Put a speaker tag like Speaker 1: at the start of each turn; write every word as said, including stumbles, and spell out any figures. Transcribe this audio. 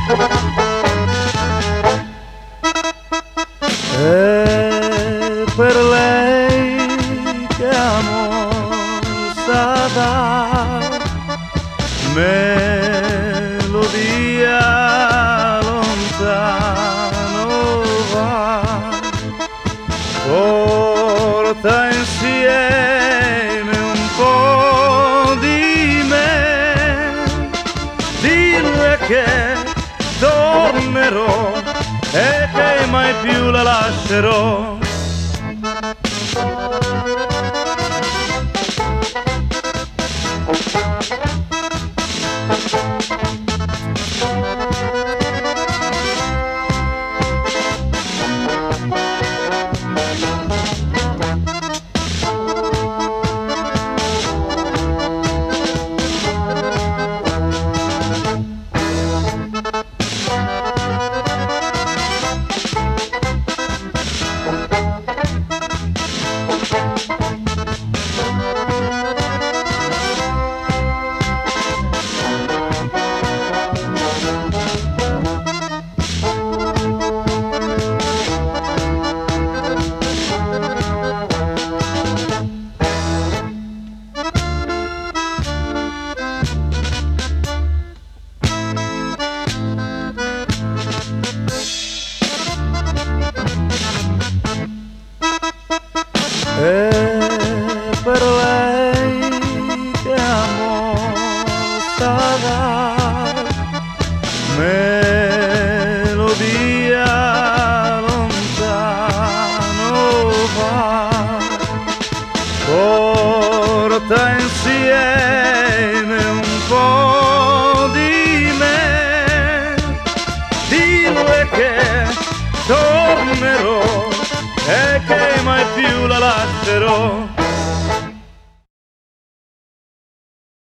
Speaker 1: E per lei che amor sa dar, melodia lontano va, porta insieme un po' di me, dille che tornerò e che mai più la lascerò. E per lei che amor sa dar, melodia lontano va, porta insieme un po' di me, dille che tornerò e che mai più la lascerò.